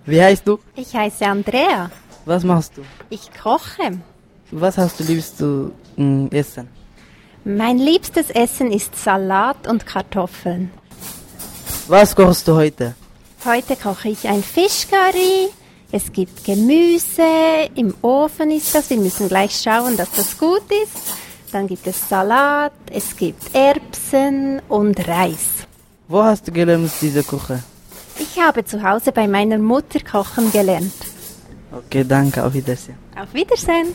Wie heißt du? Ich heiße Andrea. Was machst du? Ich koche. Was hast du liebst zu essen? Mein liebstes Essen ist Salat und Kartoffeln. Was kochst du heute? Heute koche ich ein Fischcurry. Es gibt Gemüse, im Ofen ist das. Wir müssen gleich schauen, dass das gut ist. Dann gibt es Salat, es gibt Erbsen und Reis. Wo hast du gelernt diese Küche? Ich habe zu Hause bei meiner Mutter kochen gelernt. Okay, danke, auf Wiedersehen. Auf Wiedersehen.